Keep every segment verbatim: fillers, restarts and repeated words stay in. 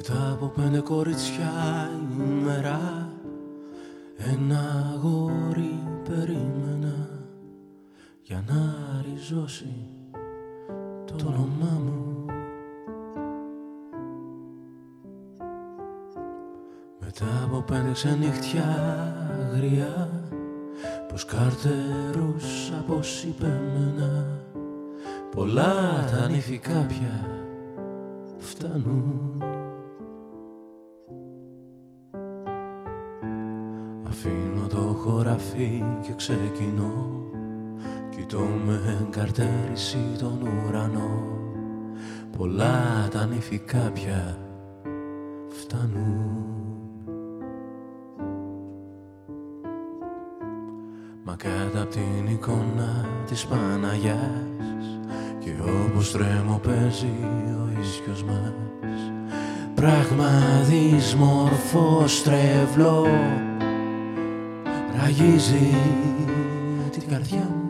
Μετά από πέντε κοριτσιά ημέρα, ένα αγόρι περίμενα για να ριζώσει το όνομά μου. Μετά από πέντε ξενύχτια αγριά, πως καρτερούσα, πως υπέμενα, πολλά τα νηφικά πια φτάνουν. Αφήνω το χωραφί και ξεκινώ, κοιτώ με εγκαρτέρηση τον ουρανό, πολλά τα νηφικά πια φτάνουν. Μα κάτω απ' την εικόνα της Παναγιάς, και όπως τρέμω παίζει ο ίσιος μας, πράγμα δυσμορφό στρεβλό ραγίζει την καρδιά μου.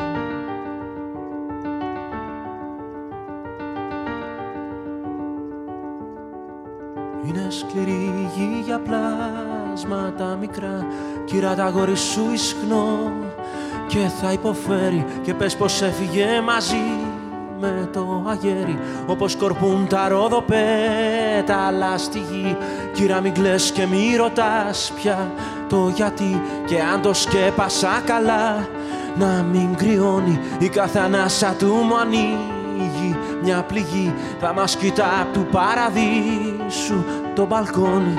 Είναι σκληρή γη για πλάσματα μικρά, κυρά τα αγόρι σου ισχνό και θα υποφέρει, και πες πως έφυγε μαζί με το αγέρι, όπως κορπούν τα ρόδοπέταλα στη γη. Κύρα μην κλαις και μη ρωτάς πια το γιατί, και αν το σκέπασα καλά να μην κρυώνει, η κάθε ανάσα του μου ανοίγει μια πληγή, θα μας κοιτά απ' του παραδείσου το μπαλκόνι.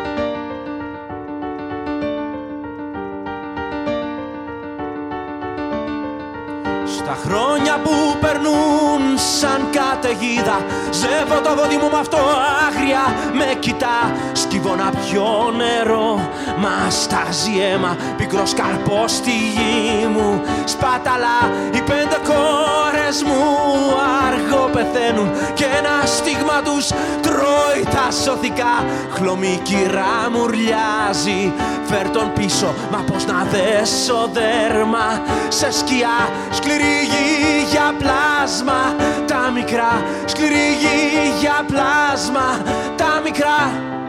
Στα χρόνια που περνούν σαν καταιγίδα, ζεύω το βόδι μου μ' αυτό άγρια με κοιτά. Σκύβω να πιω νερό, μα στάζει αίμα, πικρός καρπός στη γη μου. Σπάταλα οι πέντε κόρες μου αργό πεθαίνουν, και ένα στίγμα τους τρώει τα σωθικά. Χλωμή κυρά μου ουρλιάζει, φέρ' τον πίσω, μα πώς να δέσω δέρμα σε σκιά. Σκληρή γη για πλάσμα τα μικρά, σκληρή γη για πλάσμα τα μικρά.